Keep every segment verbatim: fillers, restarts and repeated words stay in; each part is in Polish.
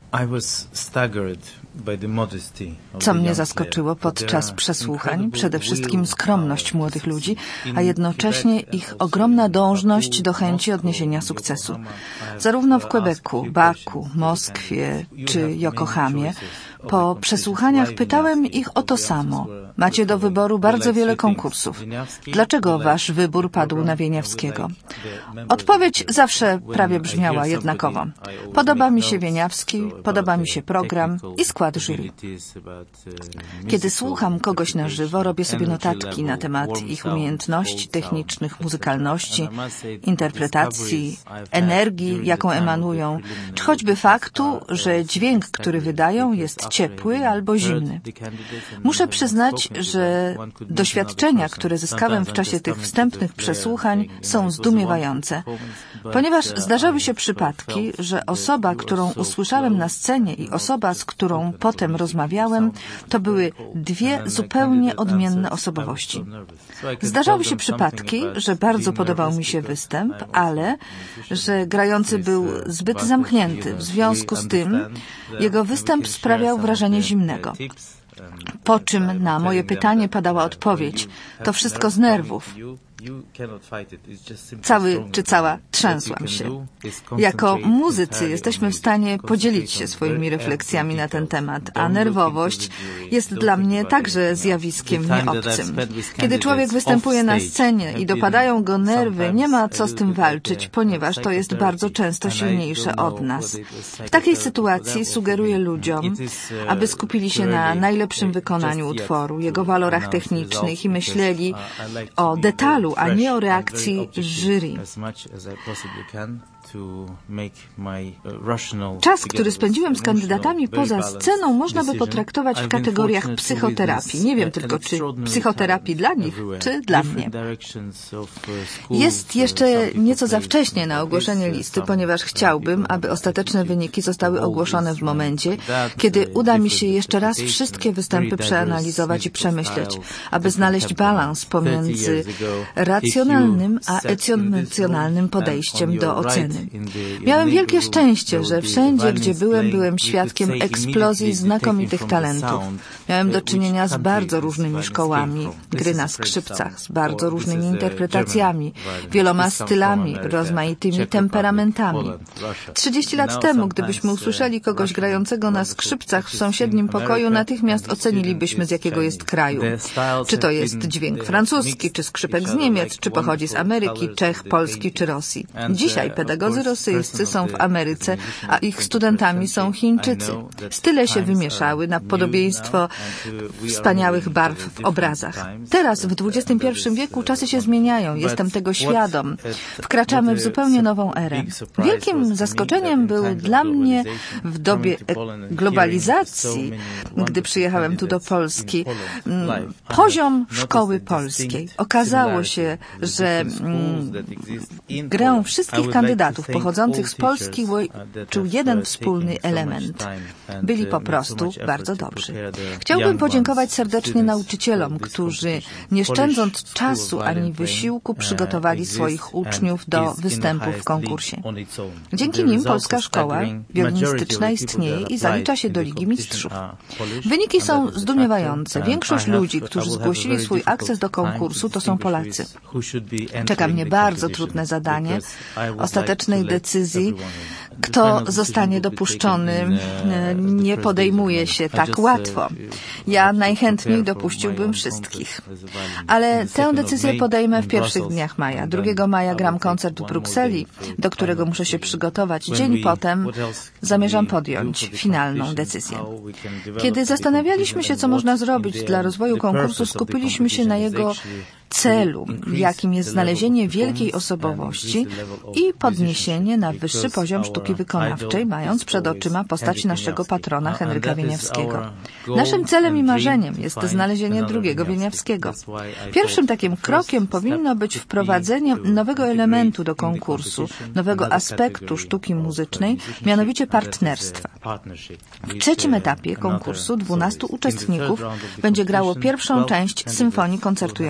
Co mnie zaskoczyło podczas przesłuchań, przede wszystkim skromność młodych ludzi, a jednocześnie ich ogromna dążność do chęci odniesienia sukcesu. Zarówno w Quebecu, Baku, Moskwie czy Yokohamie po przesłuchaniach pytałem ich o to samo. Macie do wyboru bardzo wiele konkursów. Dlaczego wasz wybór padł na Wieniawskiego? Odpowiedź zawsze prawie brzmiała jednakowo. Podoba mi się Wieniawski, podoba mi się program i skład jury. Kiedy słucham kogoś na żywo, robię sobie notatki na temat ich umiejętności technicznych, muzykalności, interpretacji, energii, jaką emanują, czy choćby faktu, że dźwięk, który wydają, jest ciepły albo zimny. Muszę przyznać, że doświadczenia, które zyskałem w czasie tych wstępnych przesłuchań, są zdumiewające, ponieważ zdarzały się przypadki, że osoba, którą usłyszałem na scenie i osoba, z którą potem rozmawiałem, to były dwie zupełnie odmienne osobowości. Zdarzały się przypadki, że bardzo podobał mi się występ, ale że grający był zbyt zamknięty. W związku z tym jego występ sprawiał wrażenie zimnego. Po czym na moje pytanie padała odpowiedź: to wszystko z nerwów. Cały czy cała trzęsłam się. Jako muzycy jesteśmy w stanie podzielić się swoimi refleksjami na ten temat, a nerwowość jest dla mnie także zjawiskiem nieobcym. Kiedy człowiek występuje na scenie i dopadają go nerwy, nie ma co z tym walczyć, ponieważ to jest bardzo często silniejsze od nas. W takiej sytuacji sugeruję ludziom, aby skupili się na najlepszym wykonaniu utworu, jego walorach technicznych i myśleli o detalu, a nie o reakcji jury. Czas, który spędziłem z kandydatami poza sceną, można by potraktować w kategoriach psychoterapii. Nie wiem tylko, czy psychoterapii dla nich, czy dla mnie. Jest jeszcze nieco za wcześnie na ogłoszenie listy, ponieważ chciałbym, aby ostateczne wyniki zostały ogłoszone w momencie, kiedy uda mi się jeszcze raz wszystkie występy przeanalizować i przemyśleć, aby znaleźć balans pomiędzy racjonalnym a emocjonalnym podejściem do oceny. Miałem wielkie szczęście, że wszędzie, gdzie byłem, byłem świadkiem eksplozji znakomitych talentów. Miałem do czynienia z bardzo różnymi szkołami gry na skrzypcach, z bardzo różnymi interpretacjami, wieloma stylami, rozmaitymi temperamentami. trzydzieści lat temu, gdybyśmy usłyszeli kogoś grającego na skrzypcach w sąsiednim pokoju, natychmiast ocenilibyśmy, z jakiego jest kraju. Czy to jest dźwięk francuski, czy skrzypek z Niemiec, czy pochodzi z Ameryki, Czech, Polski, czy Rosji. Dzisiaj pedagodzy rosyjscy są w Ameryce, a ich studentami są Chińczycy. Style się wymieszały na podobieństwo wspaniałych barw w obrazach. Teraz, w dwudziestym pierwszym wieku, czasy się zmieniają. Jestem tego świadom. Wkraczamy w zupełnie nową erę. Wielkim zaskoczeniem był dla mnie w dobie globalizacji, gdy przyjechałem tu do Polski, poziom szkoły polskiej. Okazało się, że grę wszystkich kandydatów pochodzących z Polski łączył jeden wspólny element. Byli po prostu bardzo dobrzy. Chciałbym podziękować serdecznie nauczycielom, którzy nie szczędząc czasu ani wysiłku przygotowali swoich uczniów do występów w konkursie. Dzięki nim polska szkoła wiolinistyczna istnieje i zalicza się do Ligi Mistrzów. Wyniki są zdumiewające. Większość ludzi, którzy zgłosili swój akces do konkursu, to są Polacy. Czeka mnie bardzo trudne zadanie ostatecznej decyzji, kto zostanie dopuszczony, nie podejmuje się tak łatwo. Ja najchętniej dopuściłbym wszystkich. Ale tę decyzję podejmę w pierwszych dniach maja. drugiego maja gram koncert w Brukseli, do którego muszę się przygotować. Dzień potem zamierzam podjąć finalną decyzję. Kiedy zastanawialiśmy się, co można zrobić dla rozwoju konkursu, skupiliśmy się na jego celu, jakim jest znalezienie wielkiej osobowości i podniesienie na wyższy poziom sztuki wykonawczej, mając przed oczyma postać naszego patrona Henryka Wieniawskiego. Naszym celem i marzeniem jest znalezienie drugiego Wieniawskiego. Pierwszym takim krokiem powinno być wprowadzenie nowego elementu do konkursu, nowego aspektu sztuki muzycznej, mianowicie partnerstwa. W trzecim etapie konkursu dwunastu uczestników będzie grało pierwszą część symfonii koncertującej Mozarta.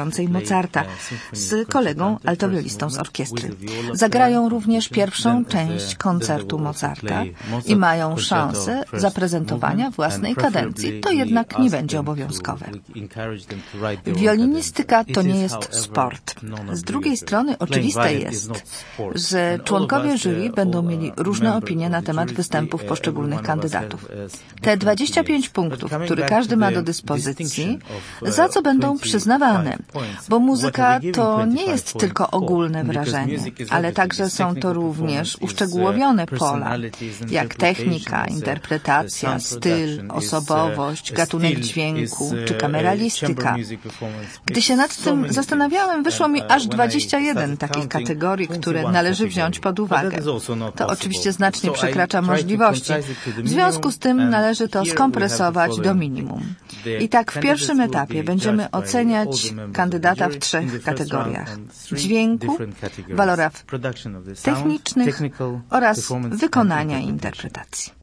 Mozarta z kolegą altowiolistą z orkiestry. Zagrają również pierwszą część koncertu Mozarta i mają szansę zaprezentowania własnej kadencji. To jednak nie będzie obowiązkowe. Wiolinistyka to nie jest sport. Z drugiej strony oczywiste jest, że członkowie jury będą mieli różne opinie na temat występów poszczególnych kandydatów. Te dwadzieścia pięć punktów, które każdy ma do dyspozycji, za co będą przyznawane, bo muzyka to nie jest tylko ogólne wrażenie, ale także są to również uszczegółowione pola, jak technika, interpretacja, styl, osobowość, gatunek dźwięku czy kameralistyka. Gdy się nad tym zastanawiałem, wyszło mi aż dwadzieścia jeden takich kategorii, które należy wziąć pod uwagę. To oczywiście znacznie przekracza możliwości. W związku z tym należy to skompresować do minimum. I tak w pierwszym etapie będziemy oceniać kandydata w trzech kategoriach: dźwięku, walorów technicznych oraz wykonania i interpretacji.